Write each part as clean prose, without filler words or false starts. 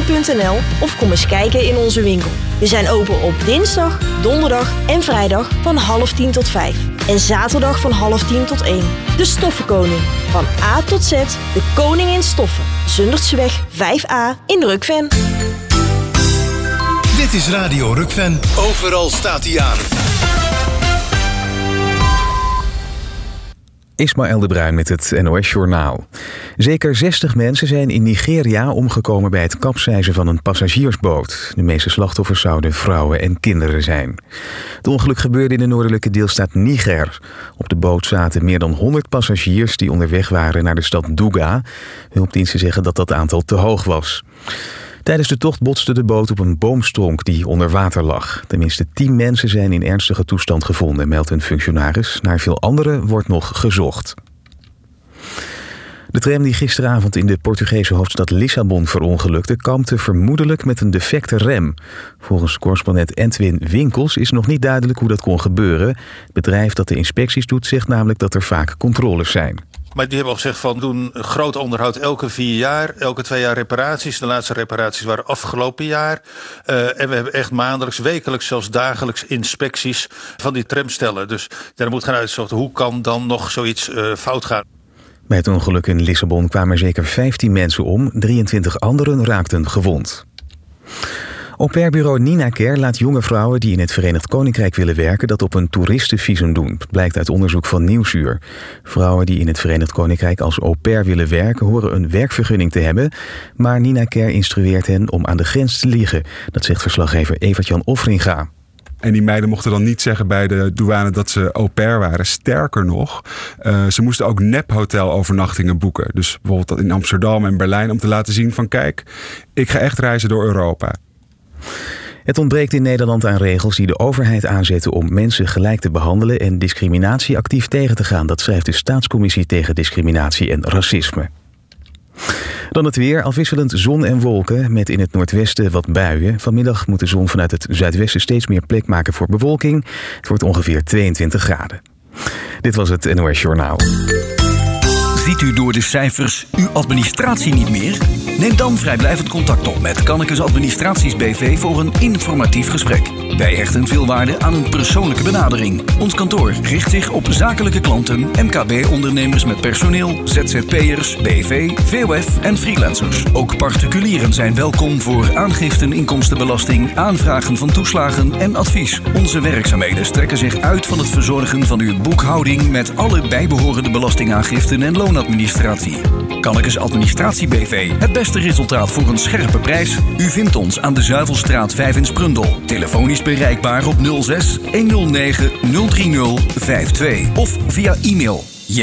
rukven.nl of kom eens kijken in onze winkel. We zijn open op dinsdag, donderdag en vrijdag van 9:30 tot 5. En zaterdag van 9:30 tot 1. De Stoffenkoning. Van A tot Z, de koning in stoffen. Zundertseweg 5A in Rukven. Dit is Radio Rukven. Overal staat hij aan. Ismaël de Bruin met het NOS Journaal. Zeker 60 mensen zijn in Nigeria omgekomen bij het kapseizen van een passagiersboot. De meeste slachtoffers zouden vrouwen en kinderen zijn. Het ongeluk gebeurde in de noordelijke deelstaat Niger. Op de boot zaten meer dan 100 passagiers die onderweg waren naar de stad Douga. Hulpdiensten zeggen dat dat aantal te hoog was. Tijdens de tocht botste de boot op een boomstronk die onder water lag. Tenminste 10 mensen zijn in ernstige toestand gevonden, meldt een functionaris. Naar veel anderen wordt nog gezocht. De tram die gisteravond in de Portugese hoofdstad Lissabon verongelukte, kampte vermoedelijk met een defecte rem. Volgens correspondent Edwin Winkels is nog niet duidelijk hoe dat kon gebeuren. Het bedrijf dat de inspecties doet zegt namelijk dat er vaak controles zijn. Maar die hebben al gezegd van doen groot onderhoud elke 4 jaar, elke 2 jaar reparaties. De laatste reparaties waren afgelopen jaar. En we hebben echt maandelijks, wekelijks, zelfs dagelijks inspecties van die tramstellen. Dus daar moet gaan uitzoeken hoe kan dan nog zoiets fout gaan. Bij het ongeluk in Lissabon kwamen er zeker 15 mensen om. 23 anderen raakten gewond. Au pair-bureau Nina Care laat jonge vrouwen die in het Verenigd Koninkrijk willen werken dat op een toeristenvisum doen. Het blijkt uit onderzoek van Nieuwsuur. Vrouwen die in het Verenigd Koninkrijk als au pair willen werken horen een werkvergunning te hebben. Maar Nina Care instrueert hen om aan de grens te liegen. Dat zegt verslaggever Evert-Jan Offringa. En die meiden mochten dan niet zeggen bij de douane dat ze au pair waren. Sterker nog, ze moesten ook nep-hotelovernachtingen boeken. Dus bijvoorbeeld in Amsterdam en Berlijn om te laten zien van kijk, ik ga echt reizen door Europa. Het ontbreekt in Nederland aan regels die de overheid aanzetten om mensen gelijk te behandelen en discriminatie actief tegen te gaan. Dat schrijft de Staatscommissie tegen Discriminatie en Racisme. Dan het weer, afwisselend zon en wolken, met in het noordwesten wat buien. Vanmiddag moet de zon vanuit het zuidwesten steeds meer plek maken voor bewolking. Het wordt ongeveer 22 graden. Dit was het NOS Journaal. Ziet u door de cijfers uw administratie niet meer? Neem dan vrijblijvend contact op met Kannekes Administraties BV voor een informatief gesprek. Wij hechten veel waarde aan een persoonlijke benadering. Ons kantoor richt zich op zakelijke klanten, MKB-ondernemers met personeel, ZZP'ers, BV, VOF en freelancers. Ook particulieren zijn welkom voor aangiften inkomstenbelasting, aanvragen van toeslagen en advies. Onze werkzaamheden strekken zich uit van het verzorgen van uw boekhouding met alle bijbehorende belastingaangiften en loonadministratie. Kannekes Administratie BV. Het beste resultaat voor een scherpe prijs. U vindt ons aan de Zuivelstraat 5 in Sprundel. Telefonisch bereikbaar op 06 109 030 52 of via e-mail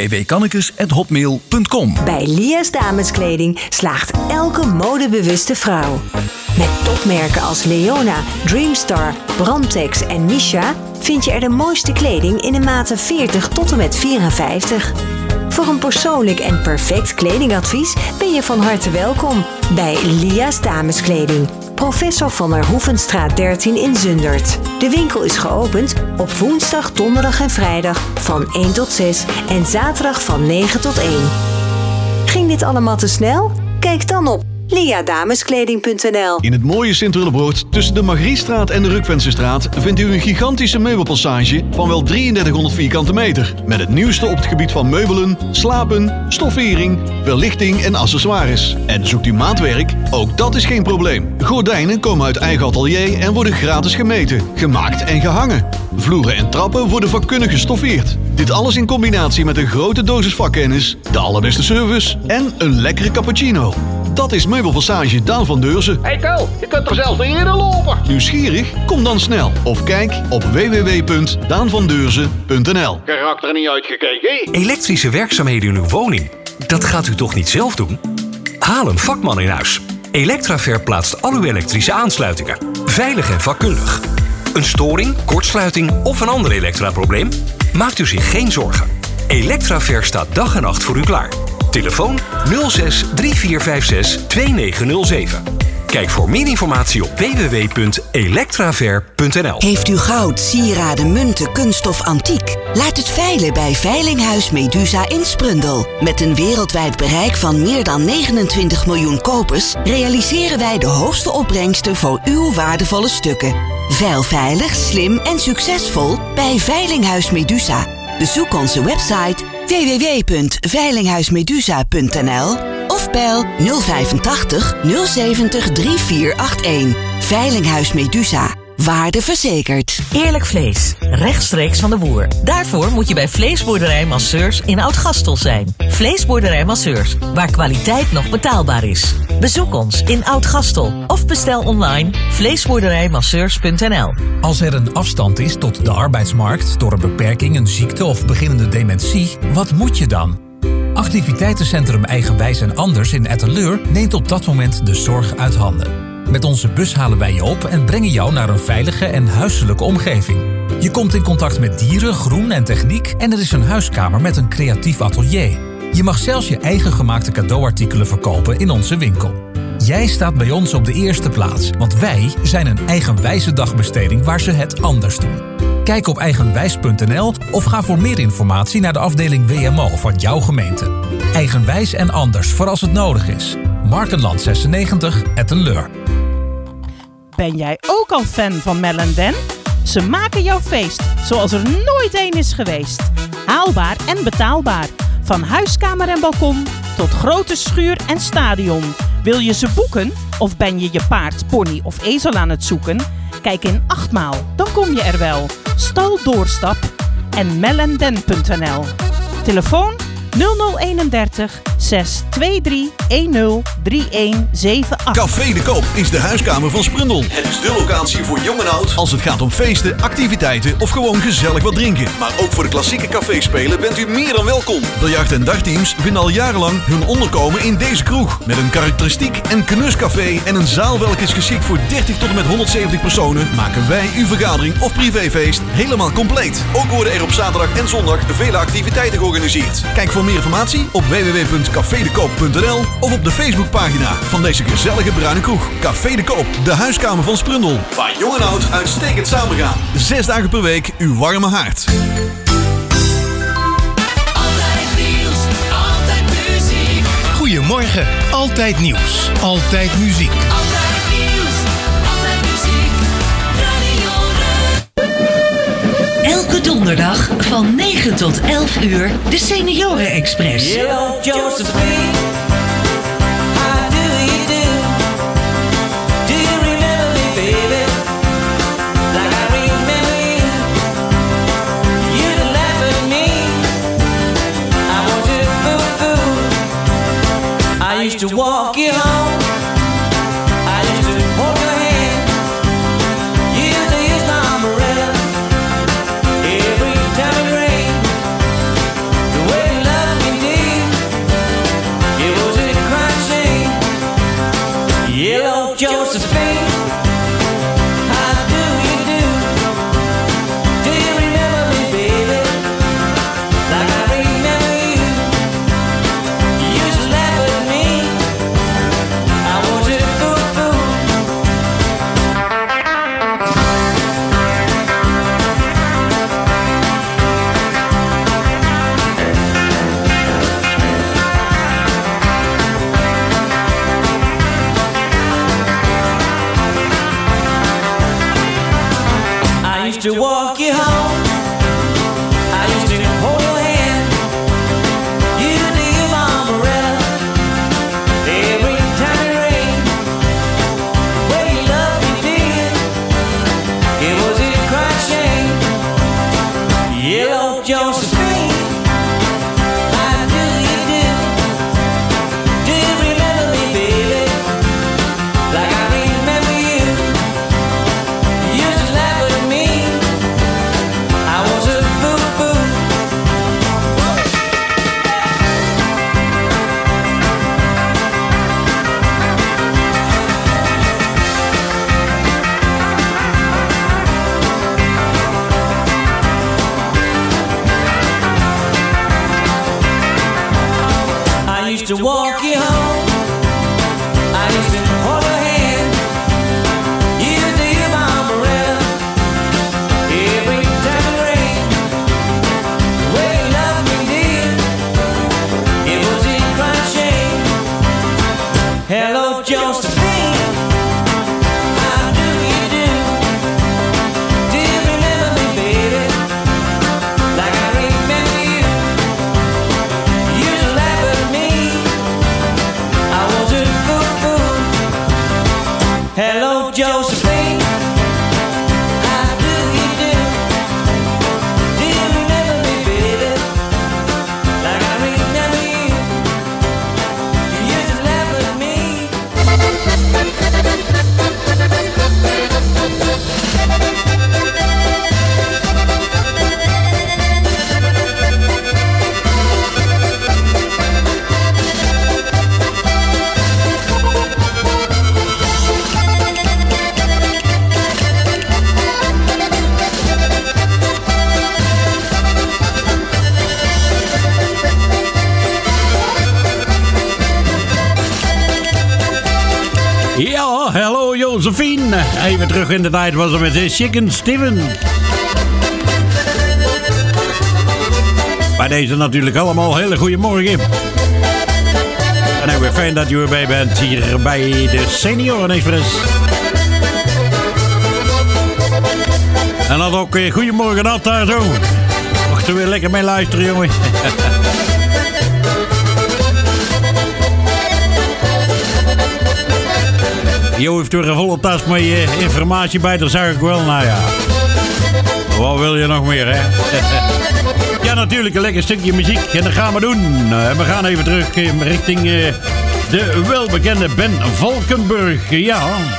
jwkannekes@hotmail.com. Bij Lia's Dameskleding slaagt elke modebewuste vrouw. Met topmerken als Leona, Dreamstar, Brandtex en Misha vind je er de mooiste kleding in de maten 40 tot en met 54. Voor een persoonlijk en perfect kledingadvies ben je van harte welkom bij Lia's Dameskleding. Professor van der Hoevenstraat 13 in Zundert. De winkel is geopend op woensdag, donderdag en vrijdag van 1 tot 6 en zaterdag van 9 tot 1. Ging dit allemaal te snel? Kijk dan op liadameskleding.nl. In het mooie Sint-Willebroord tussen de Margriestraat en de Rukvensestraat vindt u een gigantische meubelpassage van wel 3300 vierkante meter. Met het nieuwste op het gebied van meubelen, slapen, stoffering, verlichting en accessoires. En zoekt u maatwerk? Ook dat is geen probleem. Gordijnen komen uit eigen atelier en worden gratis gemeten, gemaakt en gehangen. Vloeren en trappen worden vakkundig gestoffeerd. Dit alles in combinatie met een grote dosis vakkennis, de allerbeste service en een lekkere cappuccino. Dat is Meubelpassage Daan van Deurzen. Hey Kel, je kunt er zelfs niet eerder lopen. Nieuwsgierig? Kom dan snel of kijk op www.daanvandeurzen.nl. Je raakt er niet uitgekeken. Elektrische werkzaamheden in uw woning, dat gaat u toch niet zelf doen? Haal een vakman in huis. Elektraver plaatst al uw elektrische aansluitingen. Veilig en vakkundig. Een storing, kortsluiting of een ander elektraprobleem? Maakt u zich geen zorgen. Elektraver staat dag en nacht voor u klaar. Telefoon 06 3456 2907. Kijk voor meer informatie op www.electraver.nl. Heeft u goud, sieraden, munten, kunststof, antiek? Laat het veilen bij Veilinghuis Medusa in Sprundel. Met een wereldwijd bereik van meer dan 29 miljoen kopers realiseren wij de hoogste opbrengsten voor uw waardevolle stukken. Veil veilig, slim en succesvol bij Veilinghuis Medusa. Bezoek onze website www.veilinghuismedusa.nl of bel 085 070 3481. Veilinghuis Medusa. Waarde verzekerd. Eerlijk vlees. Rechtstreeks van de boer. Daarvoor moet je bij Vleesboerderij Masseurs in Oud-Gastel zijn. Vleesboerderij Masseurs, waar kwaliteit nog betaalbaar is. Bezoek ons in Oud-Gastel of bestel online vleesboerderijmasseurs.nl. Als er een afstand is tot de arbeidsmarkt door een beperking, een ziekte of beginnende dementie, wat moet je dan? Activiteitencentrum Eigenwijs en Anders in Etteleur neemt op dat moment de zorg uit handen. Met onze bus halen wij je op en brengen jou naar een veilige en huiselijke omgeving. Je komt in contact met dieren, groen en techniek en er is een huiskamer met een creatief atelier. Je mag zelfs je eigen gemaakte cadeauartikelen verkopen in onze winkel. Jij staat bij ons op de eerste plaats, want wij zijn een eigenwijze dagbesteding waar ze het anders doen. Kijk op eigenwijs.nl of ga voor meer informatie naar de afdeling WMO van jouw gemeente. Eigenwijs en Anders voor als het nodig is. Markenland 96, Etteleur. Ben jij ook al fan van Mel & Den? Ze maken jouw feest zoals er nooit één is geweest. Haalbaar en betaalbaar. Van huiskamer en balkon tot grote schuur en stadion. Wil je ze boeken? Of ben je je paard, pony of ezel aan het zoeken? Kijk in 8 maal, dan kom je er wel. Stal Doorstap en mellenden.nl. Telefoon 0031 623 103178. Café de Koop is de huiskamer van Sprundel. Het is de locatie voor jong en oud als het gaat om feesten, activiteiten of gewoon gezellig wat drinken. Maar ook voor de klassieke caféspelen bent u meer dan welkom. Biljart- en dagteams vinden al jarenlang hun onderkomen in deze kroeg. Met een karakteristiek en knuscafé en een zaal welke is geschikt voor 30 tot en met 170 personen, maken wij uw vergadering of privéfeest helemaal compleet. Ook worden er op zaterdag en zondag vele activiteiten georganiseerd. Kijk voor meer informatie op www.cafedekoop.nl of op de Facebookpagina van deze gezellige bruine kroeg. Café de Koop, de huiskamer van Sprundel. Waar jong en oud uitstekend samengaan. 6 dagen per week uw warme haard. Altijd nieuws, altijd muziek. Goedemorgen, altijd nieuws, altijd muziek. Altijd nieuws, altijd muziek. Radio Elke donderdag van 9 tot 11 uur de Senioren Express. Hello, Josephine. How do you do? Do you remember me, baby? Like I remember you. You to laugh at me. I was your fool. I used to walk you home. I used to hold your hand. You used to use my umbrella. Every time it rained, the way you loved me, dear, it was a crying shame. Yellow Josephine, how do you do? Do you remember me, baby? Like I remember you. You used to laugh at me. I was a fool. I used to walk you home. I used to hold your hand. You used to use my umbrella. Every time it rained, the way you loved me, dear, it was a crying shame. Yellow Josephine, how do you do? Do you remember me, baby? Like I remember you. You used to laugh at me. Josephine, how do you do? Do you remember me, baby? Like I remember you. You used to laugh at me. Ja, hallo Josephine. Even terug in de tijd was er met Chicken Steven. Bij deze natuurlijk allemaal hele goede morgen. En ik ben fijn dat u erbij bent hier bij de Senioren Express. En dan ook goedemorgen dat daar zo. Mocht er weer lekker mee luisteren, jongen. Jo heeft weer een volle tas met informatie bij, dat zag ik wel. Nou ja, wat wil je nog meer, hè? Ja, natuurlijk een lekker stukje muziek. En dat gaan we doen. We gaan even terug richting de welbekende Ben Valkenburg. Ja.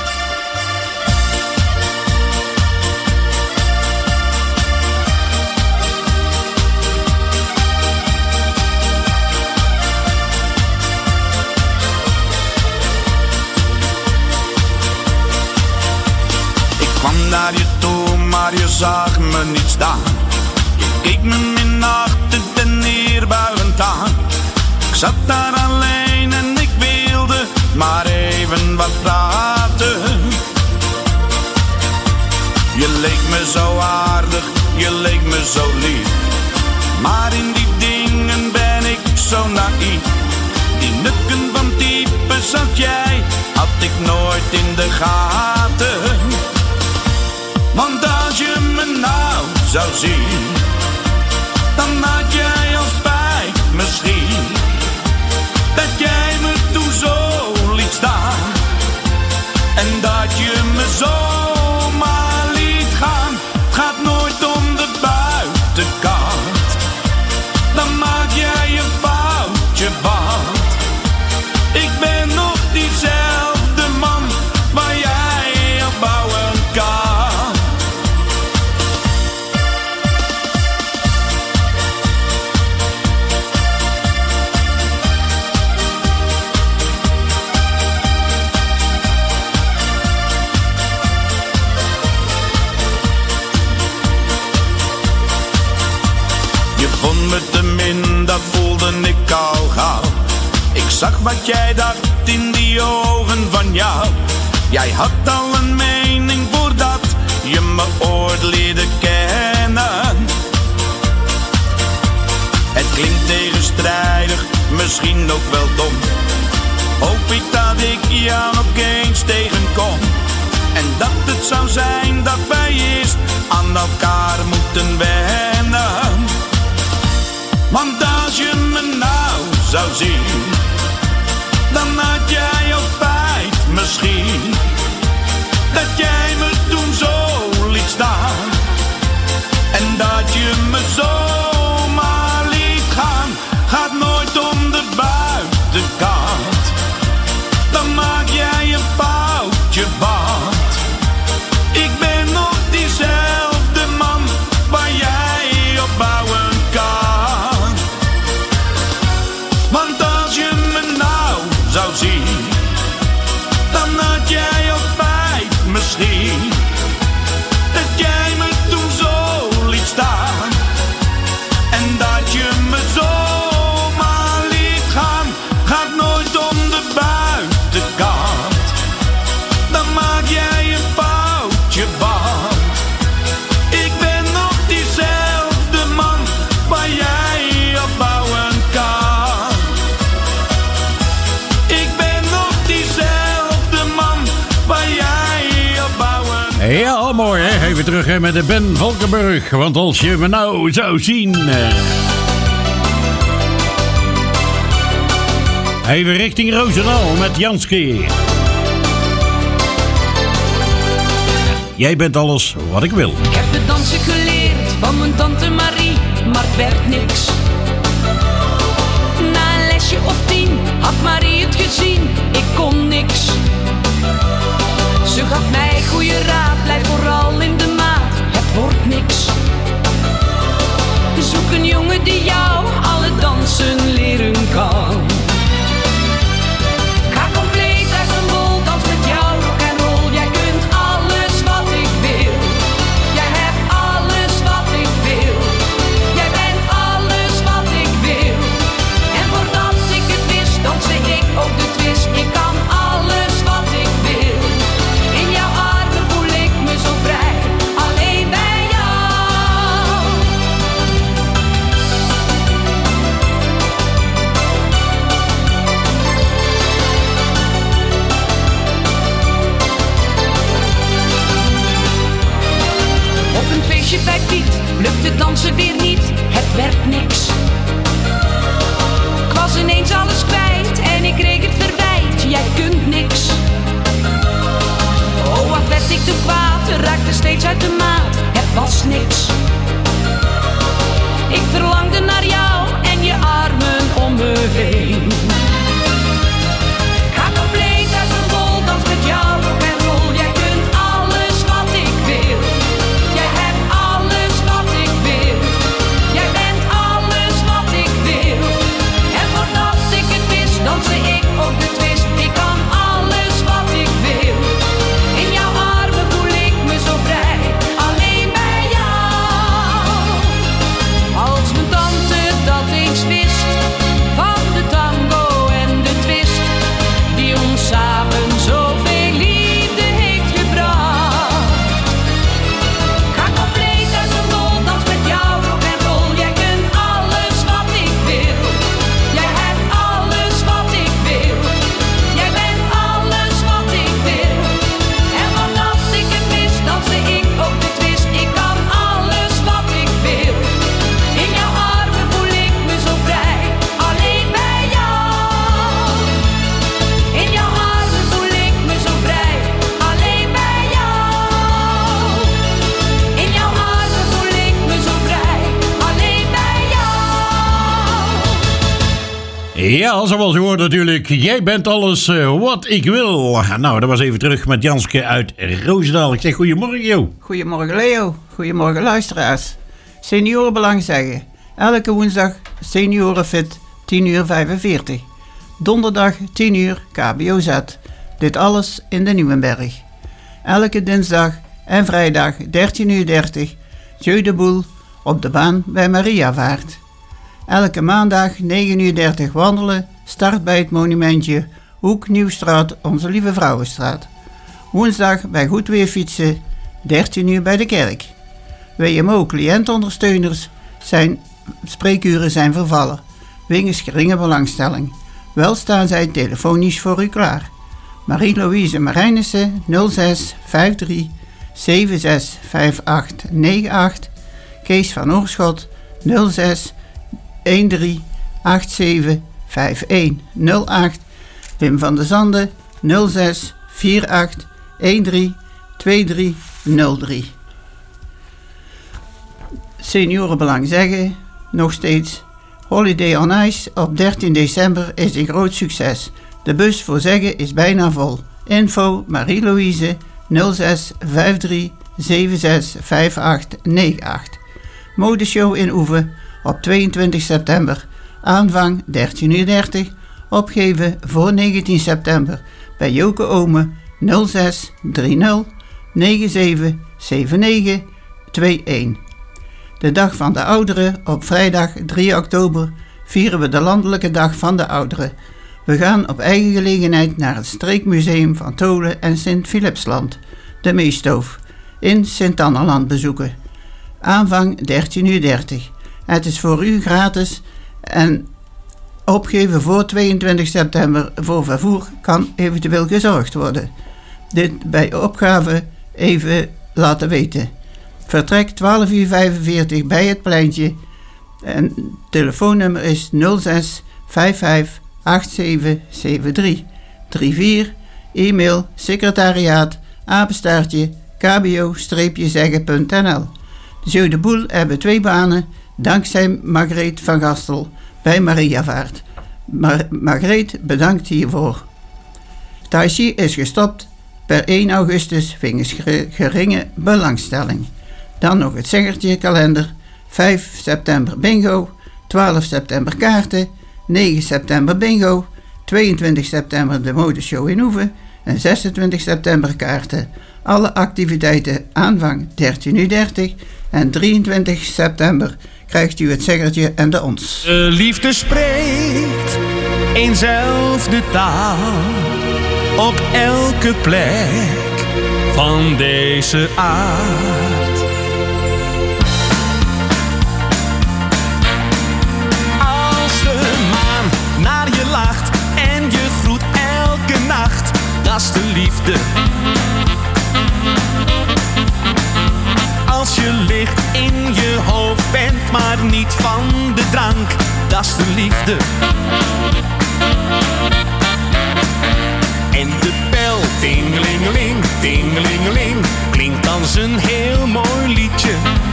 Naar je toe, maar je zag me niet staan. Je keek me minachtend en neerbuigend aan. Ik zat daar alleen en ik wilde maar even wat praten. Je leek me zo aardig, je leek me zo lief. Maar in die dingen ben ik zo naïef. Die nukken van type zoals jij had ik nooit in de gaten. Want als je me nou zou zien, dan had jij al spijt misschien. Dat jij me toen zo liet staan. En dat je me zomaar liet gaan. Het gaat nooit om de buitenkant. Dan maak jij een foutje, want ik ben nog diezelfde man waar jij op bouwen kan. Vond me te min, dat voelde ik al gauw. Ik zag wat jij dacht in die ogen van jou. Jij had al een mening voordat je me ooit leerde kennen. Het klinkt tegenstrijdig, misschien ook wel dom. Hoop ik dat ik jou nog eens tegenkom. En dat het zou zijn dat wij eerst aan elkaar moeten wennen. Want als je me nou zou zien, dan had jij al spijt misschien. Dat jij me toen zo liet staan. En dat je me zomaar liet gaan. Gaat nooit om de buitenkant. Dan maak jij een foutje, want ik ben nog diezelfde man waar jij op bouwen kan. Want als je me nou zou zien, dan had jij al spijt misschien. Dat jij me toen zo liet staan. En dat je me zomaar liet gaan. Gaat nooit om de buitenkant. Dan maak jij een foutje, want ik ben nog diezelfde man waar jij op bouwen kan. Ik ben nog diezelfde man waar jij op bouwen. Ja, mooi hè. Even terug hè, met de Ben Valkenburg. Want als je me nou zou zien. Even richting Roosendaal met Janski. Jij bent alles wat ik wil. Ik heb het dansen geleerd van mijn tante Marie, maar het werd niks. Na een lesje of 10 had Marie het gezien, ik kon niks. Ze gaf mij goede raad, blijf vooral in de maat, het wordt niks. Zoek een jongen die jou alle dansen leren kan. Ga compleet uit een bol, dans met jou rock en roll. Jij kunt alles wat ik wil. Jij hebt alles wat ik wil. Jij bent alles wat ik wil. En voordat ik het wist, danste ik ook de twist. Ik kan alles wat ik wil. In jouw armen voel ik me zo vrij, alleen bij jou. Op een feestje bij Piet lukte dansen weer niet, het werd niks. Ik was ineens alles kwijt en ik kreeg het verwijt, jij kunt niks. Oh, wat werd ik te kwaad, raakte steeds uit de maat, het was niks. Ik verlangde naar jou en je armen om me heen. Ga compleet uit een bol, dans met jou rock en roll. Jij kunt alles wat ik wil. Jij hebt alles wat ik wil. Jij bent alles wat ik wil. En voordat ik het wist, danste ik ook de twist. Ik kan alles wat ik wil. In jouw armen voel ik me zo vrij, alleen bij jou. Als mijn tante dat eens wist, van de tango en de twist, die ons samen zoveel liefde heeft gebracht. Ga compleet uit een bol, dans met jou rock en roll. Jij kunt alles wat ik wil. Jij hebt alles wat ik wil. Jij bent alles wat ik wil. En voordat ik het wist, danste ik ook de twist. Ik kan alles wat ik wil. In jouw armen voel ik me zo vrij, alleen bij jou. In jouw armen voel ik me zo vrij, alleen bij jou. In jouw armen voel ik me zo vrij, alleen bij jou. Ja, zoals je hoort natuurlijk. Jij bent alles wat ik wil. Nou, dat was even terug met Janske uit Roosendaal. Ik zeg goedemorgen, Jo. Goedemorgen Leo, goedemorgen luisteraars. Seniorenbelang zeggen. Elke woensdag seniorenfit 10:45. Donderdag 10:00 KBOZ. Dit alles in de Nieuwenberg. Elke dinsdag en vrijdag 13:30 Jeu de Boel op de baan bij Mariavaart. Elke maandag 9:30 wandelen, start bij het monumentje Hoek Nieuwstraat, Onze Lieve Vrouwenstraat. Woensdag bij Goed Weer fietsen, 13:00 bij de kerk. WMO cliëntondersteuners zijn spreekuren zijn vervallen, wegens geringe belangstelling. Wel staan zij telefonisch voor u klaar. Marie-Louise Marijnissen 06 53 76 58 98. Kees van Oorschot 06 13 87 51 08. Wim van der Zanden 06 48 13 23 03. Seniorenbelang zeggen, nog steeds. Holiday on Ice op 13 december is een groot succes. De bus voor zeggen is bijna vol. Info Marie-Louise 06 53 76 58 98. Modeshow in Oeven op 22 september. Aanvang 13:30. Opgeven voor 19 september bij Joke Ome 06 30 97 79 21. De Dag van de Ouderen op vrijdag 3 oktober vieren we de Landelijke Dag van de Ouderen. We gaan op eigen gelegenheid naar het Streekmuseum van Tolen en Sint-Philipsland, de Meestoof, in Sint-Anneland bezoeken. Aanvang 13:30. Het is voor u gratis en opgeven voor 22 september voor vervoer kan eventueel gezorgd worden. Dit bij opgave even laten weten. Vertrek 12:45 bij het pleintje en telefoonnummer is 06 55 87 73 34. E-mail secretariaat @ kbo-zeggen.nl. De Jeu de Boel hebben 2 banen, dankzij Margreet van Gastel bij Mariavaart. Margreet bedankt hiervoor. Tai Chi is gestopt per 1 augustus wegens geringe belangstelling. Dan nog het zeggertje kalender. 5 september bingo, 12 september kaarten, 9 september bingo, 22 september de modeshow in Oeven en 26 september kaarten. Alle activiteiten aanvang 13:30 en 23 september krijgt u het zeggertje en de ons. De liefde spreekt eenzelfde taal op elke plek van deze aard. Als de maan naar je lacht en je groet elke nacht, dat is de liefde. Als je licht in je hoofd bent, maar niet van de drank, dat is de liefde. En de bel, tingelingeling, tingelingeling, klinkt als een heel mooi liedje.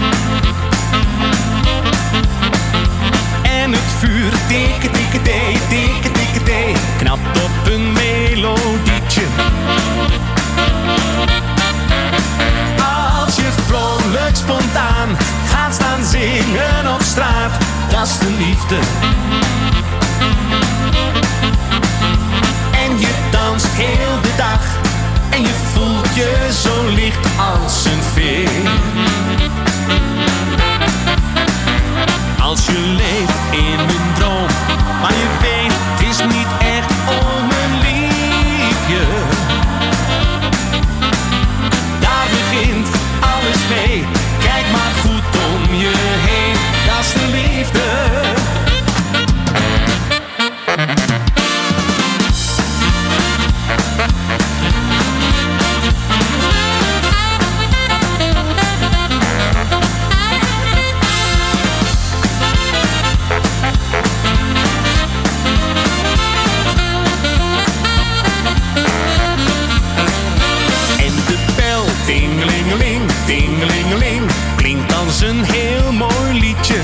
En het vuur, tikke, tikke, thee, tikke, tikke, thee, knapt op een melodietje. Als je vrolijk spontaan gaat staan zingen op straat, dat is de liefde. En je danst heel de dag en je voelt je zo licht als een veer. Als je leeft in een droom, maar je weet het is niet echt om een liefje. Daar begint alles mee, kijk maar goed om je heen, dat is de liefde. Tingelingeling, tingelingeling, klinkt als een heel mooi liedje.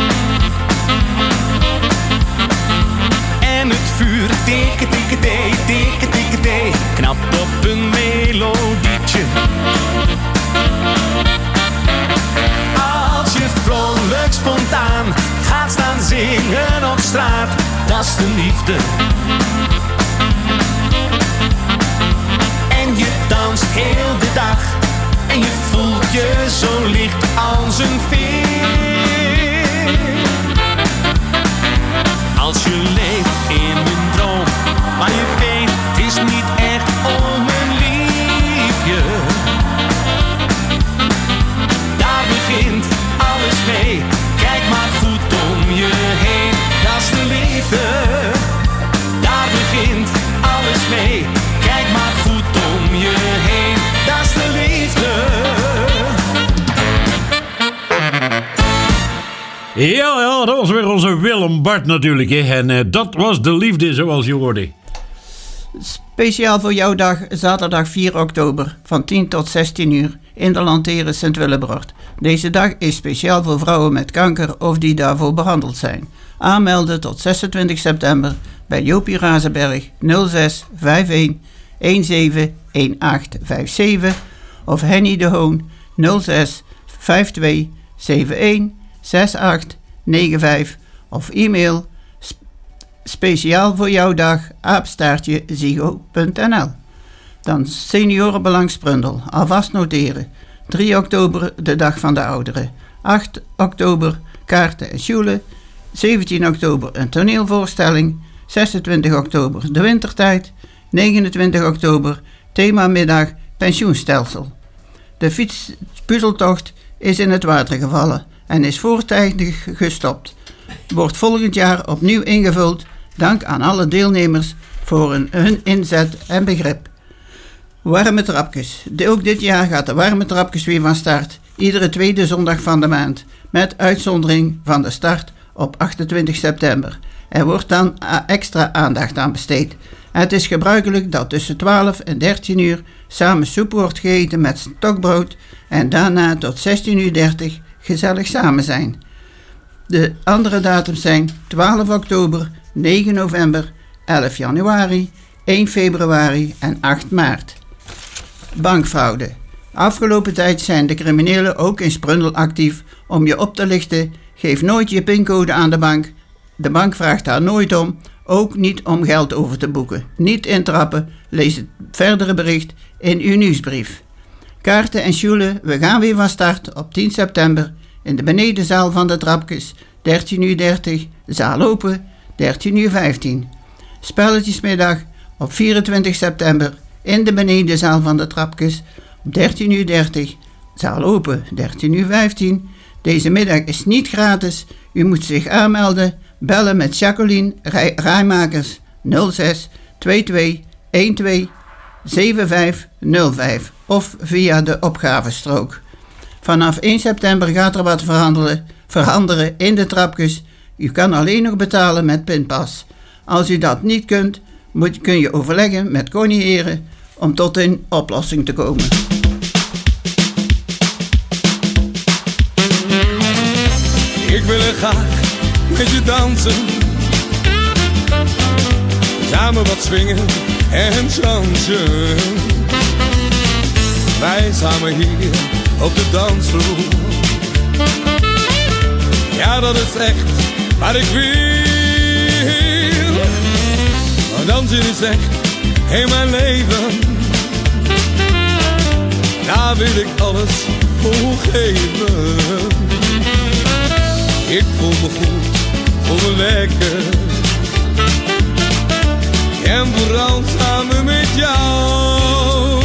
En het vuur, tikke, tikke, thee, tikke, tikke, thee, knapt op een melodietje. Als je vrolijk spontaan gaat staan zingen op straat, dat is de liefde. En je danst heel de dag en je voelt je zo licht als een veer. Als je leeft in een droom, maar je weet het is niet echt om een liefje. Daar begint alles mee, kijk maar goed om je heen, dat is de liefde. Daar begint alles mee, kijk maar goed om je heen, dat is de liefde. Ja, dat was weer onze Willem Bart natuurlijk. Hè. En dat was de liefde zoals je hoorde. Speciaal voor jouw dag, zaterdag 4 oktober van 10 tot 16 uur in de Lantaarn Sint-Willebroord. Deze dag is speciaal voor vrouwen met kanker of die daarvoor behandeld zijn. Aanmelden tot 26 september bij Jopie Razenberg 06 51 17 1857 of Henny de Hoon 06 52 71 68 95 of e-mail speciaal voor jouw dag @zigo.nl. Dan Seniorenbelang Sprundel, alvast noteren. 3 oktober de dag van de ouderen. 8 oktober kaarten en sjoelen. 17 oktober een toneelvoorstelling. 26 oktober de wintertijd. 29 oktober themamiddag pensioenstelsel. De fietspuzzeltocht is in het water gevallen en is voortijdig gestopt. Wordt volgend jaar opnieuw ingevuld. Dank aan alle deelnemers voor hun inzet en begrip. Warme trapjes. Ook dit jaar gaat de warme trapjes weer van start. Iedere tweede zondag van de maand. Met uitzondering van de start op 28 september. Er wordt dan extra aandacht aan besteed. Het is gebruikelijk dat tussen 12 en 13 uur samen soep wordt gegeten met stokbrood en daarna tot 16:30 gezellig samen zijn. De andere datums zijn 12 oktober, 9 november, 11 januari, 1 februari en 8 maart. Bankfraude. Afgelopen tijd zijn de criminelen ook in Sprundel actief om je op te lichten. Geef nooit je pincode aan de bank. De bank vraagt daar nooit om, ook niet om geld over te boeken. Niet intrappen, lees het verdere bericht in uw nieuwsbrief. Kaarten en sjoelen, we gaan weer van start op 10 september in de benedenzaal van de Trapkes, 13:30, zaal open, 13:15. Spelletjesmiddag op 24 september in de benedenzaal van de Trapkes, op 13:30, zaal open, 13:15. Deze middag is niet gratis, u moet zich aanmelden, bellen met Jacqueline Rijmakers 06 22 12 7505 of via de opgavestrook. Vanaf 1 september gaat er wat veranderen in de Trapkes. U kan alleen nog betalen met pinpas. Als u dat niet kunt, kun je overleggen met Connie Heren om tot een oplossing te komen. Ik wil er graag met je dansen, samen wat swingen en chansen. Wij samen hier op de dansvloer. Ja, dat is echt wat ik wil. Maar dansen is echt in mijn leven. Daar wil ik alles voor geven. Ik voel me goed, voel me lekker. En vooral samen met jou.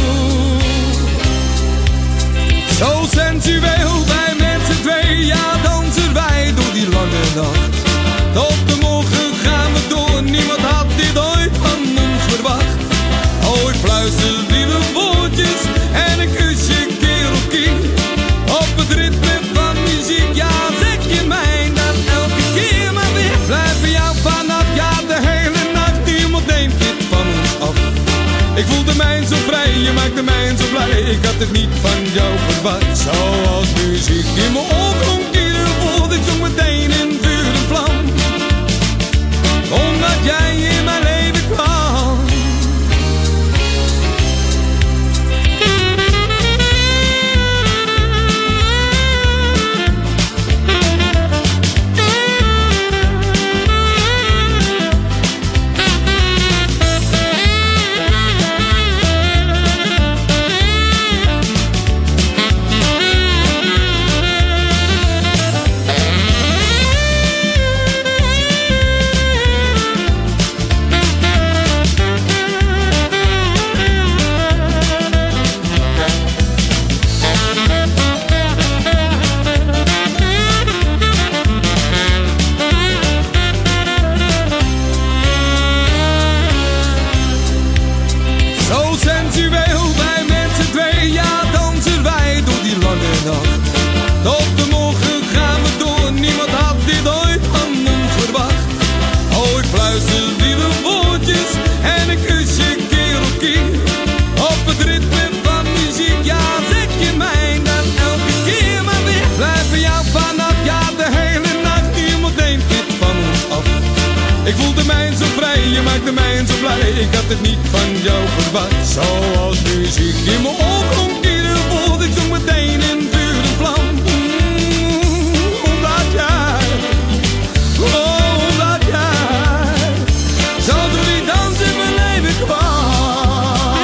Zo sensueel, wij met z'n twee. Ja, dansen wij door die lange nacht. Tot de morgen gaan we door. Niemand had dit ooit van ons verwacht. Oh, ik fluister lieve woordjes en een kusje keer op keer. Op het ritme van muziek, ja, zeg je mij dan elke keer maar weer. Blijf bij jou vanaf, ja, de hele nacht. Niemand neemt dit van ons af. Ik voelde mij zo vrij, je maakte mij zo blij. Ik had het niet van jou verwacht. Zoals muziek in mijn ogen, ieder woord. Ik zong meteen in vuur en vlam. Omdat jij in mijn leven kwam. Ik voelde mij zo vrij, je maakte mij zo blij. Ik had het niet van jou verwacht. Zoals muziek in mijn ogen, ieder woord. Ik zong meteen in vuur en vlam. Omdat jij, omdat jij, zo door die dans in mijn leven kwam.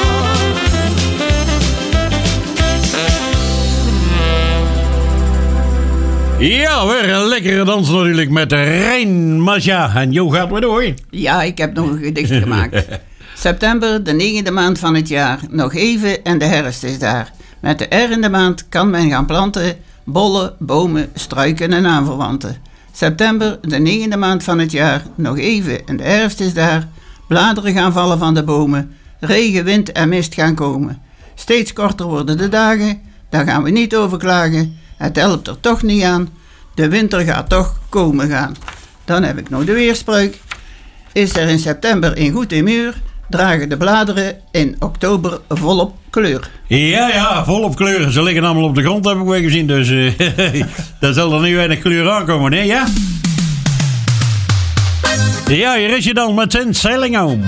Ja, weer een lekkere dans natuurlijk met Rein Masja. En Jo gaat maar door. Ja, ik heb nog een gedicht gemaakt. September, de 9e maand van het jaar. Nog even en de herfst is daar. Met de R in de maand kan men gaan planten. Bollen, bomen, struiken en aanverwanten. September, de 9e maand van het jaar. Nog even en de herfst is daar. Bladeren gaan vallen van de bomen. Regen, wind en mist gaan komen. Steeds korter worden de dagen. Daar gaan we niet over klagen. Het helpt er toch niet aan. De winter gaat toch komen gaan. Dan heb ik nog de weerspreuk. Is er in september een goed humeur, dragen de bladeren in oktober volop kleur. Ja, volop kleur. Ze liggen allemaal op de grond, heb ik wel gezien. Dus daar zal er nu weinig kleur aankomen, hè? Ja? Ja, hier is je dan met zijn Sailing Home.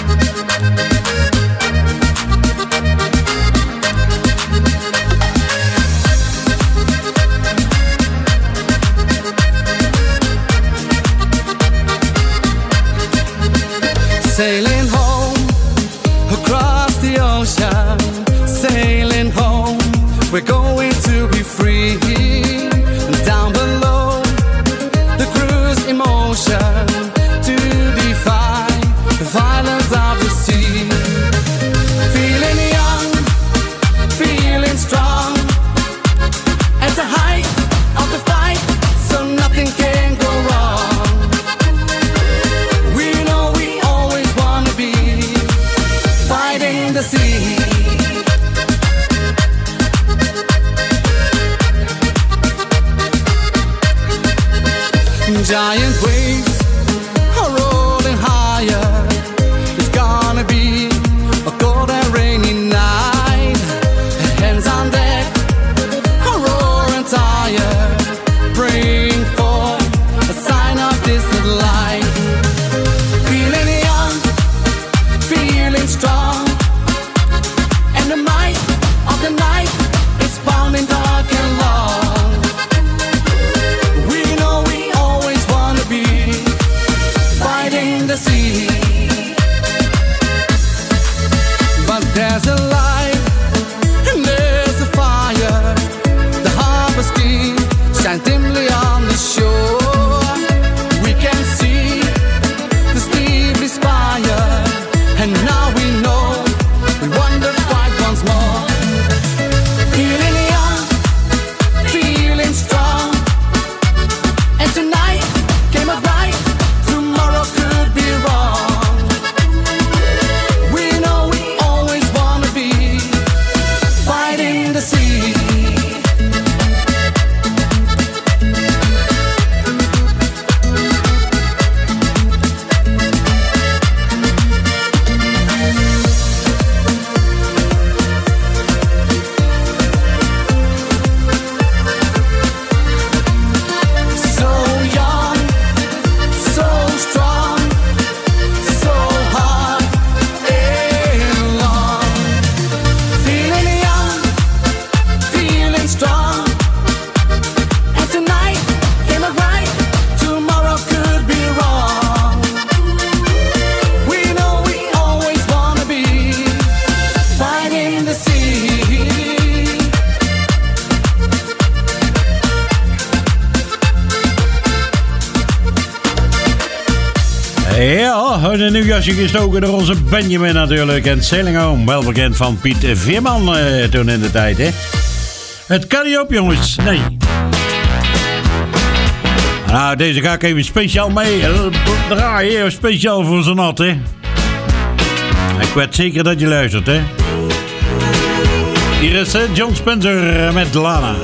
Sailing home across the ocean, sailing home, we're going to be free. Down below, the cruise emotion to defy the violence of the sea. Feeling young, feeling strong, at the height of the fight, so nothing can go wrong. The sea. Giant waves are rolling higher. It's gonna be a cold and rainy night. Hands on deck, a roaring tired, praying for a sign of distant light. Feeling young, feeling strong. The might of the night is pounding dark and long. We know we always want to be fighting the sea. But there's a light and there's a fire. The harbor scheme shines dimly on the shore. We can see the steeply spire, and now we know we wonder once more. Feeling young, feeling strong, and tonight came up right, tomorrow could be wrong. We know we always wanna be fighting the sea. Ja, een nieuw jasje gestoken door onze Benjamin natuurlijk. En Sailing Home, wel bekend van Piet Veerman toen in de tijd, hè. Het kan niet op, jongens. Nee. Nou, deze ga ik even speciaal mee draaien. Speciaal voor zo'n nat, hè. Ik weet zeker dat je luistert, hè. Hier is John Spencer met Lana.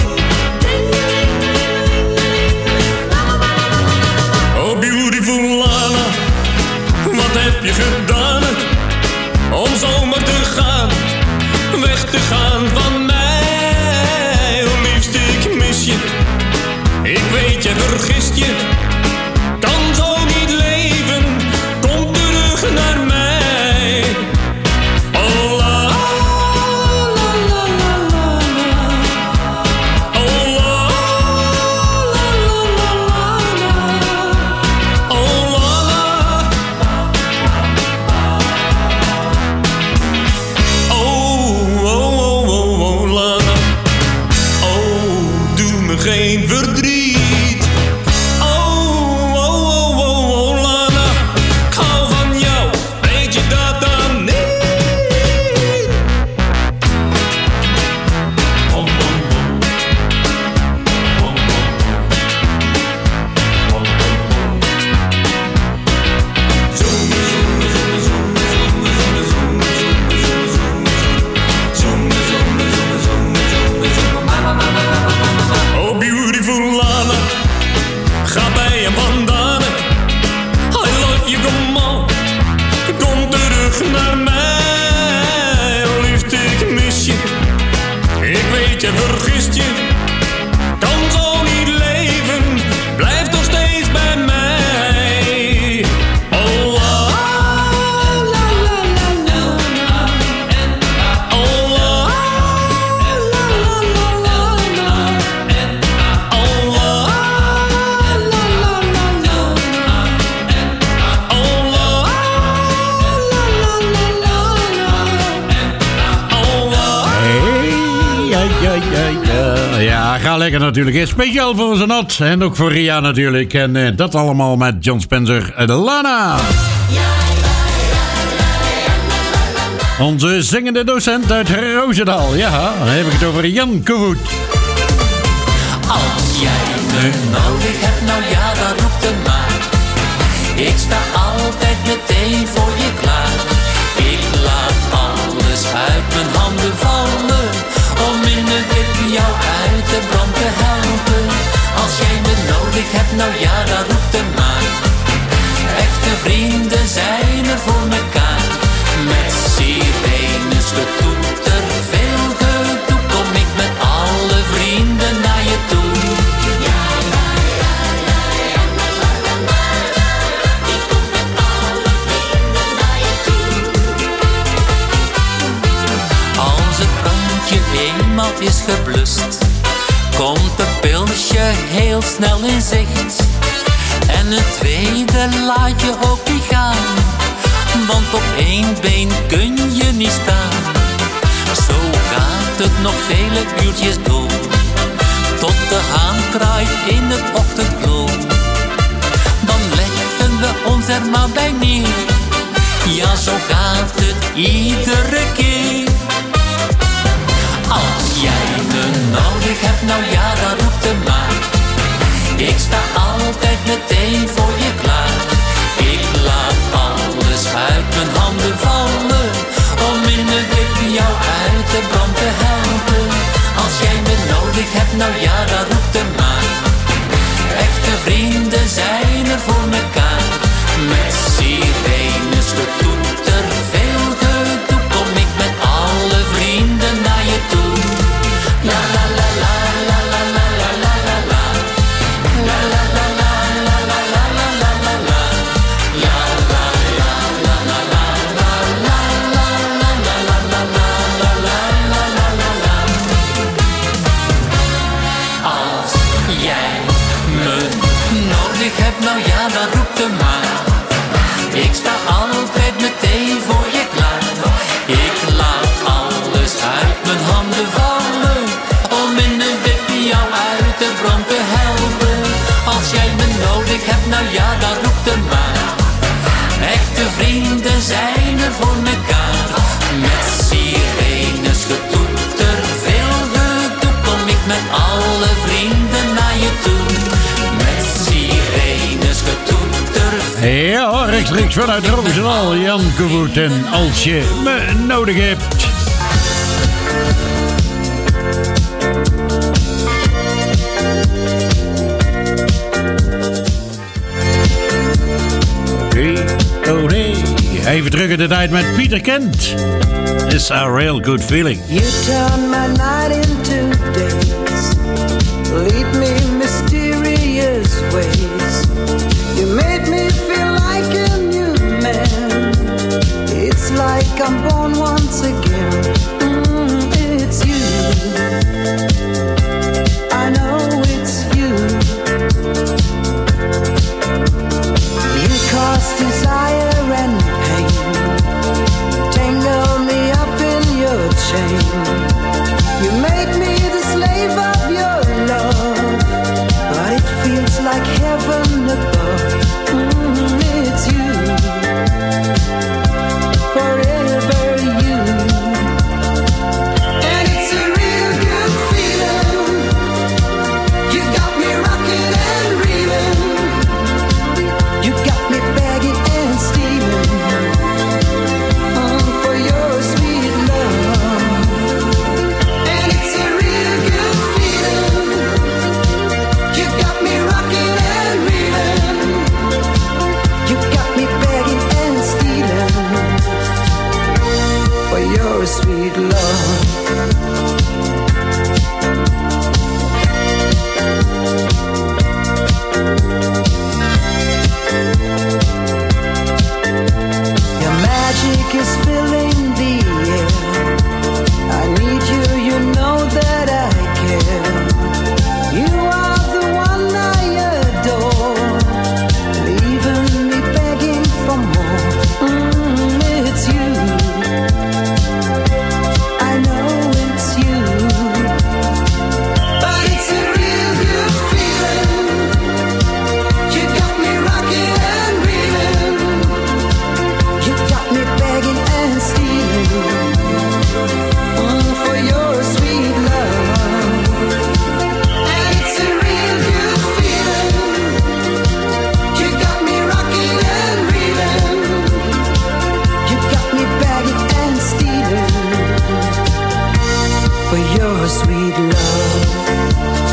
Oh, beautiful Lana, wat heb je gedaan om zomaar te gaan, weg te gaan van mij? Oh, liefste, ik mis je. Ik weet, je vergist je. Kan zo niet leven. Kom terug naar mij. Oh, la, la, la, la, la, la. Oh, la, la, la, la, la. Oh, la, la. je vergist je, kan zo niet leven, blijf nog steeds bij mij. Oh, la, la, la, la, la. Oh, la, la, la, la, la. Oh, la, la, la, la, la. Oh, la, Ja, ga lekker natuurlijk. Speciaal voor onze Nat en ook voor Ria natuurlijk. En dat allemaal met John Spencer en Lana. Onze zingende docent uit Roosendaal. Ja, dan heb ik het over Jan Koevoet. Als jij me nodig hebt, nou ja, dan roep het maar. Ik sta altijd meteen voor je klaar. Ik laat alles uit mijn handen vallen, om in de dip jou uit de brand te helpen. Als jij me nodig hebt, nou ja, dan roep het maar. Echte vrienden zijn er voor mekaar. Met sirenes, getoeter, veel gedoe, kom ik met alle vrienden naar je toe. Eenmaal is geblust, komt het pilsje heel snel in zicht. En het tweede laat je ook niet gaan, want op één been kun je niet staan. Zo gaat het nog vele uurtjes door, tot de haan kraait in het ochtendgloor. Dan leggen we ons er maar bij neer, ja zo gaat het iedere keer. Als jij me nodig hebt, nou ja, dan roep het maar. Ik sta altijd meteen voor je klaar. Ik laat alles uit mijn handen vallen, om in de dip jou uit de brand te helpen. Als jij me nodig hebt, nou ja, dan roep het maar. Echte vrienden zijn er voor mekaar. Met sirenes, getoeter, veel gedoe, kom ik met alle vrienden naar je toe. La la la la la la la la la la la. La la la la la la la la la la la. La la la la la la la la la la la la la la la la la. Als jij me nodig hebt, nou ja, dan roep het maar. Ik sta altijd meteen voor je klaar. Ik laat alles uit mijn handen vallen, om in de dip jou uit de brand te helpen. Als jij me nodig hebt, nou ja, dan roep het maar. Echte vrienden zijn er voor mekaar. Met sirenes, getoeter, veel gedoe, kom ik met alle vrienden naar je toe. Met sirenes, getoeter, Ja, rechtstreeks vanuit Roosendaal, Jan Koevoet. En als je me nodig hebt. Oh nee, even terug in de tijd met Pieter Kent. It's a real good feeling. You turn my night into days, lead me mysterious ways. You made me feel like a new man. It's like I'm born once again. It's you. I know it's you. You cause desire and pain, tangle me up in your chain. You for your sweet love.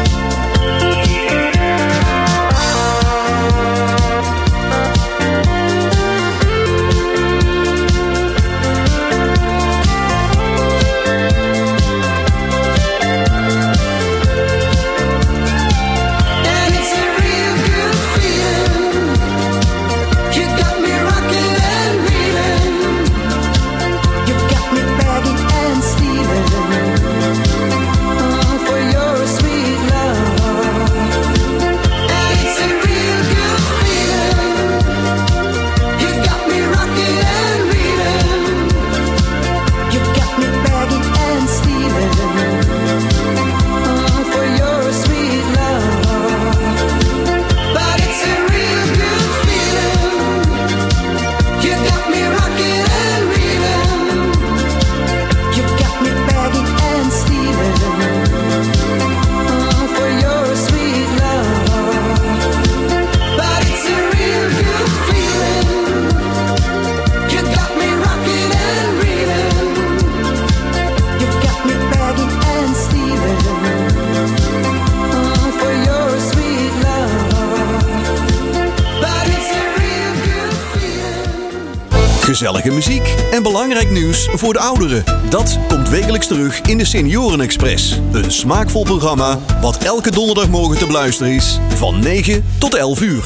Gezellige muziek en belangrijk nieuws voor de ouderen. Dat komt wekelijks terug in de Senioren Express. Een smaakvol programma wat elke donderdagmorgen te beluisteren is van 9 tot 11 uur.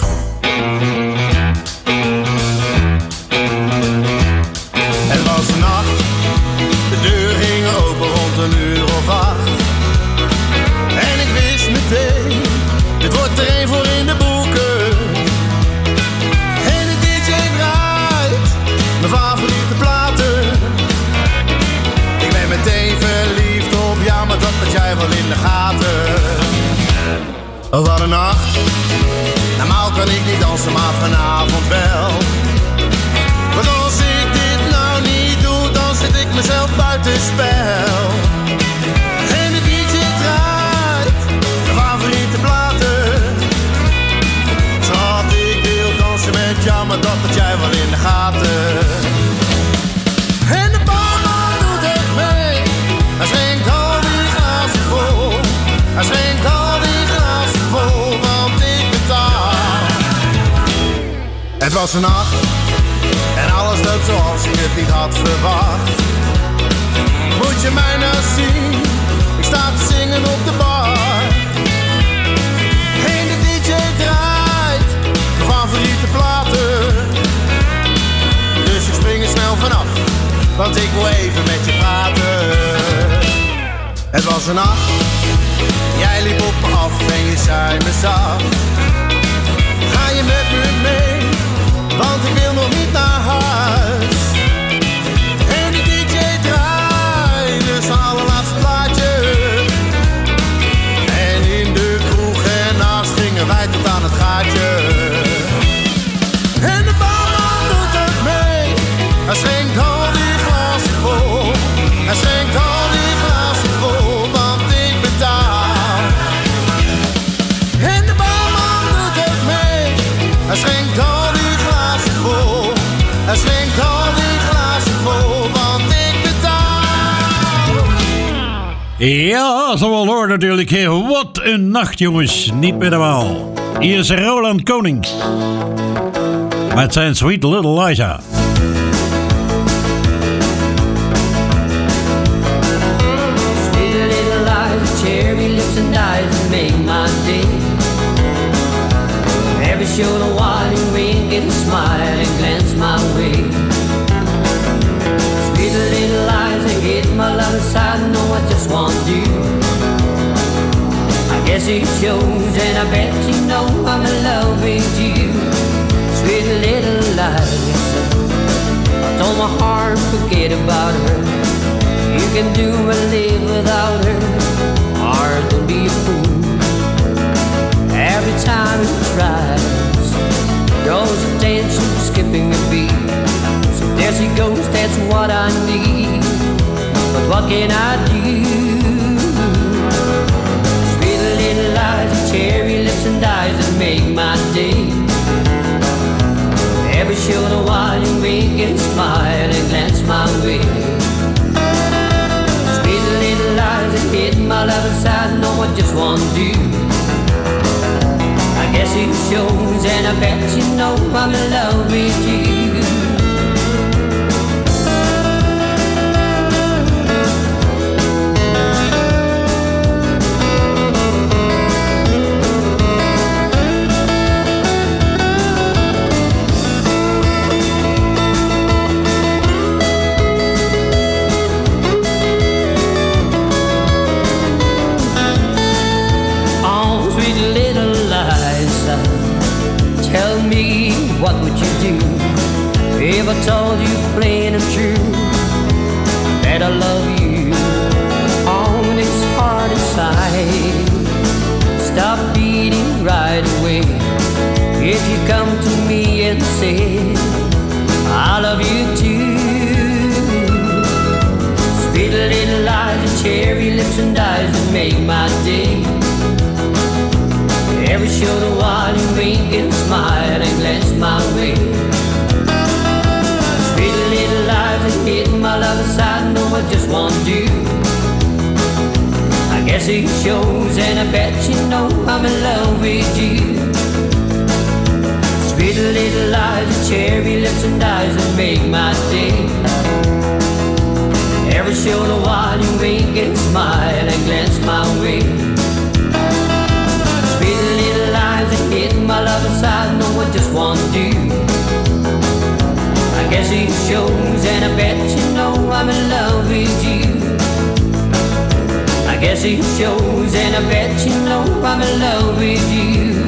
Het was een nacht, de deur ging open rond 8:00. En ik wist meteen, dit wordt er een voor in de boeken. En de DJ draait mijn favoriete platen. Ik ben meteen verliefd op jou, maar dat had jij wel in de gaten. Oh, wat een nacht. Normaal kan ik niet dansen, maar vanavond wel. Want als ik dit nou niet doe, dan zet ik mezelf buiten spel. En de DJ draait mijn favoriete platen. Schat, ik wil dansen met jou, maar dat had jij wel in de gaten. En de barman doet het mee. Hij schenkt al die glazen vol. Hij schenkt al die glazen vol, want ik betaal. Het was een nacht en alles loopt zoals ik het niet had verwacht. Moet je mij nou zien, ik sta te zingen op de bar. En de DJ draait mijn favoriete platen. Dus ik spring er snel vanaf, want ik wil even met je praten. Het was een nacht, jij liep op me af en je zei me zacht. Ga je met me mee, want ik wil nog niet naar huis. En de DJ draaide zijn allerlaatste plaatje. En in de kroeg ernaast gingen wij tot aan het gaatje. En de barman doet het mee. Hij schenkt al die glazen vol. Hij schenkt al die glazen vol, want ik betaal. En de barman doet het mee. Hij schenkt al die glazen vol. Hij schenkt al die glazen vol, want ik betaal. Ja, zo wel hoor natuurlijk. Hey, wat een nacht, jongens. Niet meer normaal. Hier is Roland Koning. Met zijn Sweet Little Liza. Sweet little lies, cherry lips and eyes that make my day. Every showed a while wink and smile and glance my way. Sweet little lies, I hit my love inside, no, I just want you. I guess it shows, and I bet you know I'm in love with you. Sweet little lies, I told my heart, forget about her. You can do and live without her, or don't be a fool. Every time it tries, grows attention, skipping a beat. So there she goes, that's what I need. But what can I do? Sweet little lies, cherry lips and eyes that make my day. Every short a while you wink and smile and glance my way. Sweet little lies, of sight, no, I just want you. I guess it shows, and I bet you know I'm in love with you. Tell me, what would you do if I told you plain and true that I love you? Oh, this heart inside stop beating right away if you come to me and say I love you too. Sweet little lies, cherry lips and eyes that make my day. Every shoulder while you wink and smile and glance my way. Sweet little lies that hit my love aside, no, I just want you. I guess it shows, and I bet you know I'm in love with you. Sweet little lies that cherry lips and eyes that make my day. Every shoulder while you wink and smile and glance my way. Little lies that hit my love aside, no, I just want you. I guess it shows, and I bet you know I'm in love with you. I guess it shows, and I bet you know I'm in love with you.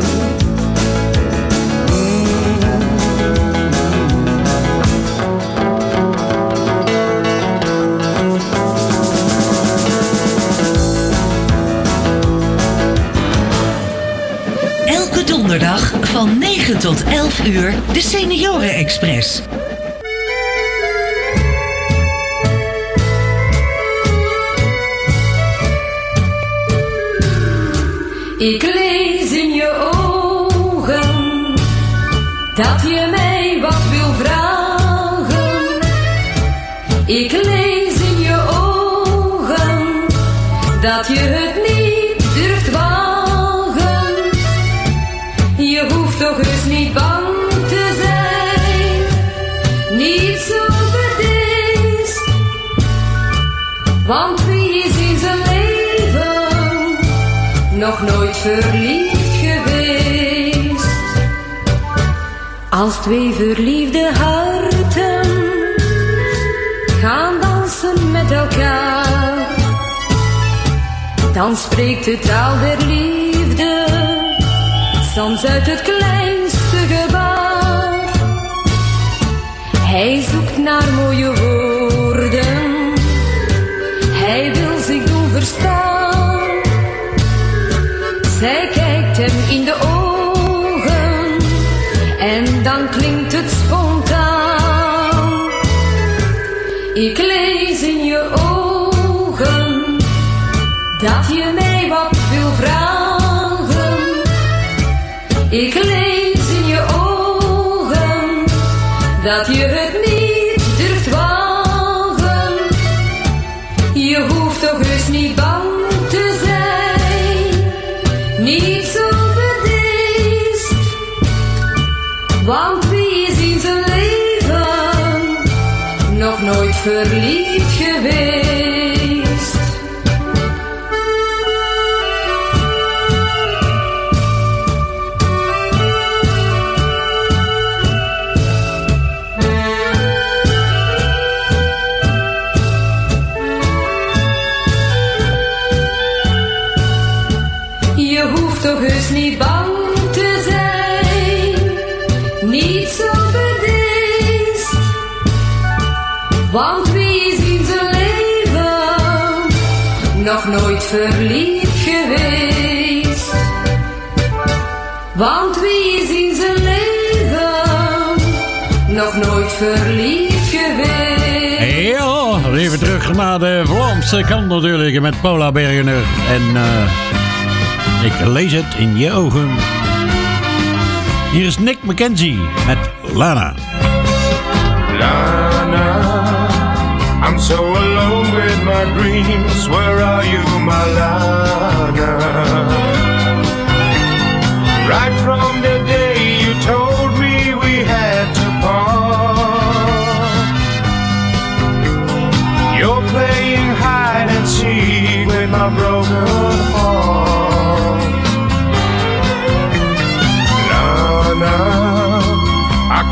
Donderdag van 9 tot 11 uur de Senioren Express. Ik lees in je ogen dat je mij wat wil vragen. Ik lees in je ogen dat je het niet durft wagen. Je hoeft toch eens niet bang te zijn, niet zo bedeesd. Want wie is in zijn leven nog nooit verliefd geweest? Als twee verliefde harten gaan dansen met elkaar, dan spreekt de taal der liefde soms uit het kleinste gebaar. Hij zoekt naar mooie woorden, hij wil zich doen verstaan. Zij kijkt hem in de ogen en dan klinkt het spontaan. Ik lees in je ogen dat je mij wat wil vragen. Ik lees in je ogen dat je het niet durft wagen. Je hoeft toch heus niet bang te zijn, niet zo bedeesd. Want wie is in zijn leven nog nooit verliefd geweest? Toch heus niet bang te zijn, niet zo bedeesd. Want wie is in zijn leven nog nooit verliefd geweest? Want wie is in zijn leven nog nooit verliefd geweest? Ja, even terug naar de Vlaamse kant natuurlijk met Paula Bergener en... ik lees het in je ogen. Hier is Nick McKenzie met Lana. Lana, I'm so alone with my dreams. Where are you, my love?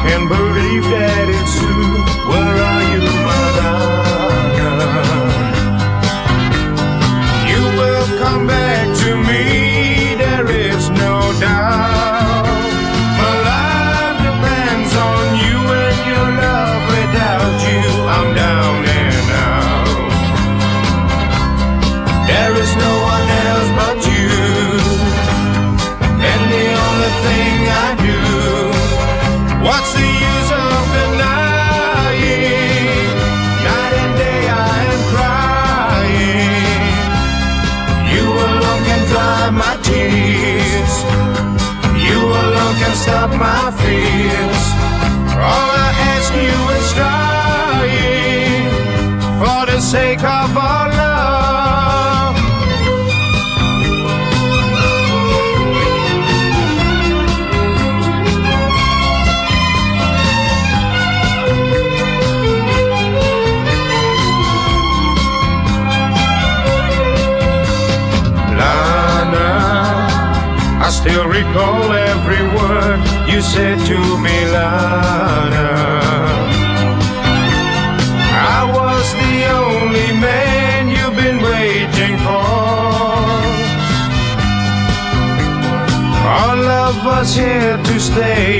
can't believe that it's true. Where are you, Malana? You will come back to me, there is no doubt. My life depends on you and your love. Without you, I'm down and out. There is no one else but you, and the only thing I do. What's the use of denying? Night and day I am crying. You alone can dry my tears. You alone can stop my fears. All I ask you is trying, for the sake of our love. I still recall every word you said to me, Lana. I was the only man you've been waiting for. Our love was here to stay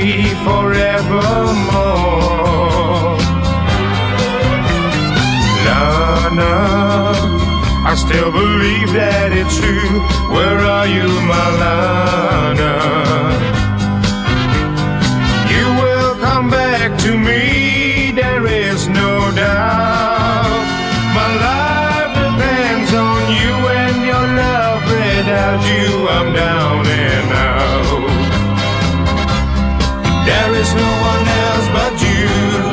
forevermore. Lana, I still believe that it's true. Where are you, Malana? You will come back to me, there is no doubt. My life depends on you and your love. Without you, I'm down and out. There is no one else but you,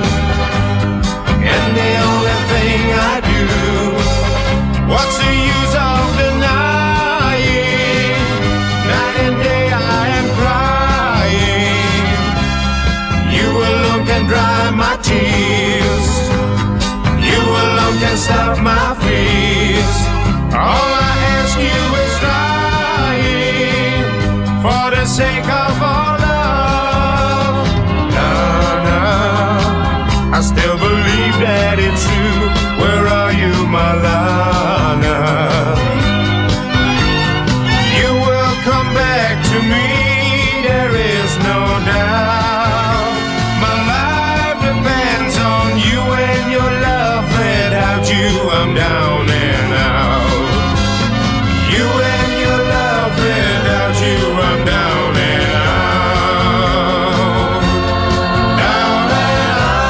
and the only thing I do. What's the use of denying? Night and day I am crying. You alone can dry my tears. You alone can stop my fears. All I ask you is trying, for the sake of our love. Lana, I still believe that it's true. Where are you, my Lana? You will come back to me, there is no doubt. My life depends on you and your love. Without you, I'm down and out. You and your love. Without you, I'm down and out. Down and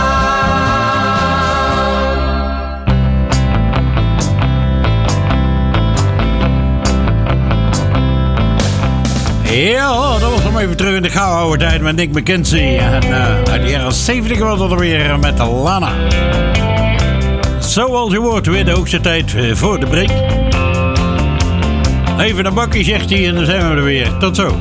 Ja, dat was hem even terug in de gouden oude tijd met Nick McKenzie. En uit de jaren 70 was dat alweer met Lana. Zoals je hoort, weer de hoogste tijd voor de break. Even een bakje, zegt hij, en dan zijn we er weer. Tot zo.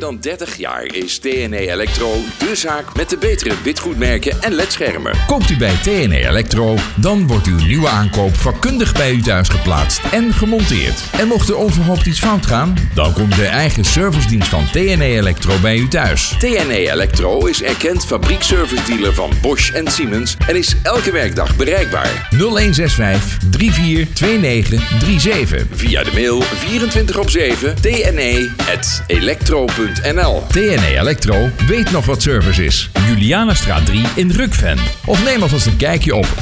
dan 30 jaar is TNE Electro de zaak met de betere witgoedmerken en ledschermen. Koopt u bij TNE Electro, dan wordt uw nieuwe aankoop vakkundig bij u thuis geplaatst en gemonteerd. En mocht er onverhoopt iets fout gaan, dan komt de eigen servicedienst van TNE Electro bij u thuis. TNE Electro is erkend fabriekservice dealer van Bosch en Siemens en is elke werkdag bereikbaar. 0165 342937. Via de mail 24/7 tne@electro.nl. TNE Electro weet nog wat service is. Julianastraat 3 in Rukven. Of neem alvast een kijkje op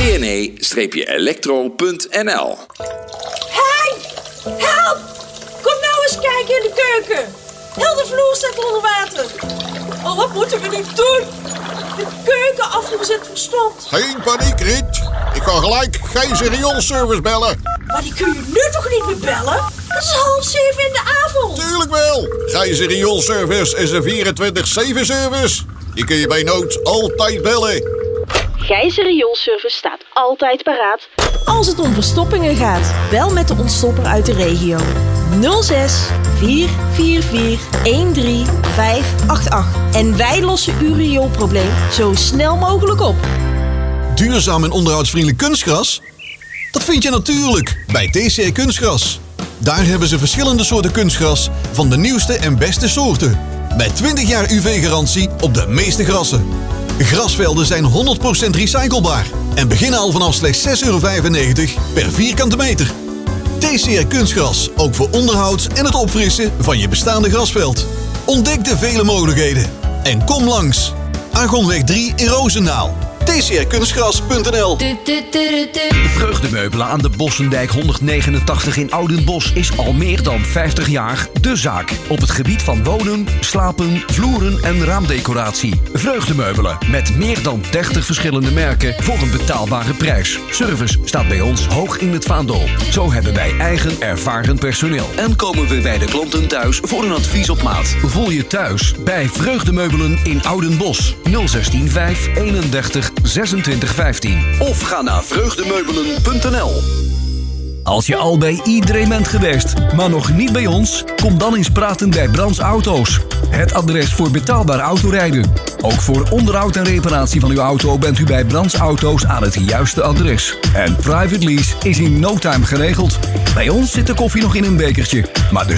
tne-electro.nl. Hey! Help! Kom nou eens kijken in de keuken. Heel de vloer staat onder water. Oh, wat moeten we nu doen? De keukenafvoer zit verstompt. Geen paniek, Riet. Ik ga gelijk Gijzer Rioolservice bellen. Maar die kun je nu toch niet meer bellen? Het is 6:30 in de avond. Tuurlijk wel. Gijzer Rioolservice is een 24/7 service. Die kun je bij nood altijd bellen. Gijzer Rioolservice staat altijd paraat als het om verstoppingen gaat. Bel met de ontstopper uit de regio. 06 444 13588. En wij lossen uw rioolprobleem zo snel mogelijk op. Duurzaam en onderhoudsvriendelijk kunstgras? Dat vind je natuurlijk bij TCR Kunstgras. Daar hebben ze verschillende soorten kunstgras van de nieuwste en beste soorten. Met 20 jaar UV-garantie op de meeste grassen. Grasvelden zijn 100% recyclebaar en beginnen al vanaf slechts €6,95 per vierkante meter. TCR Kunstgras, ook voor onderhoud en het opfrissen van je bestaande grasveld. Ontdek de vele mogelijkheden en kom langs. Argonweg 3 in Roosendaal. tcrkunstgras.nl. Vreugdemeubelen aan de Bossendijk 189 in Oudenbosch is al meer dan 50 jaar de zaak. Op het gebied van wonen, slapen, vloeren en raamdecoratie. Vreugdemeubelen met meer dan 30 verschillende merken voor een betaalbare prijs. Service staat bij ons hoog in het vaandel. Zo hebben wij eigen ervaren personeel. En komen we bij de klanten thuis voor een advies op maat. Voel je thuis bij Vreugdemeubelen in Oudenbosch. 016 5 31 2615. Of ga naar vreugdemeubelen.nl. Als je al bij iedereen bent geweest, maar nog niet bij ons, kom dan eens praten bij Brands Auto's. Het adres voor betaalbaar autorijden. Ook voor onderhoud en reparatie van uw auto bent u bij Brands Auto's aan het juiste adres. En private lease is in no time geregeld. Bij ons zit de koffie nog in een bekertje, maar de